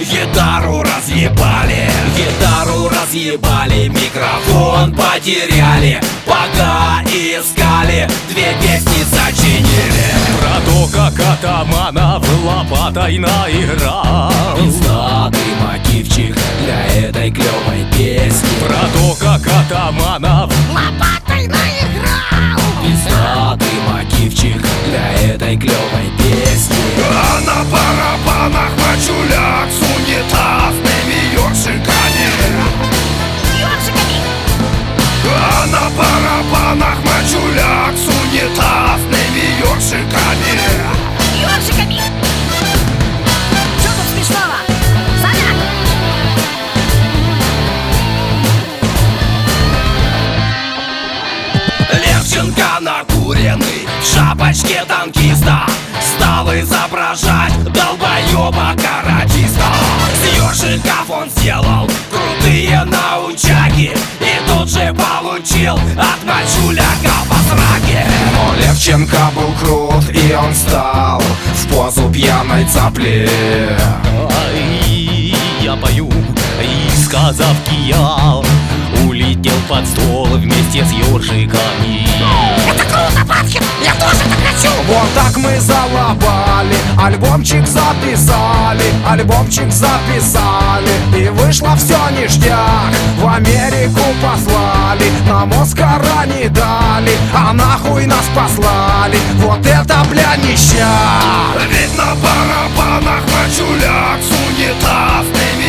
Гитару разъебали, микрофон потеряли, пока искали, две песни сочинили. Про то, как атаманов лопатой наиграл. Пиздатый мотивчик для этой клевой песни. Про то, как атаманов лопатой наиграл. Пиздатый мотивчик для этой клевой песни. А на барабанах мачуляк с унитазными ёршиками. А на барабанах мачуляк с унитазными ёршиками. Что тут смешного? Саня! Левченко накуренный в шапочке танкиста стал изображать долбоеба-каратиста. С ёршиков он сделал крутые научаки и тут же получил от мачуляка по сраке. Но Левченко был крут, и он встал в позу пьяной цапли. Ай, я пою, и сказав киял, улетел под стол вместе с ёршиками. Это круто, братки! Я тоже так хочу! Вот так мы залобали, альбомчик записали, и вышло все ништяк. В Америку послали, нам Оскара не дали, а нахуй нас послали. Вот это, бля, ништяк. Ведь на барабанах мачуляк с унитазными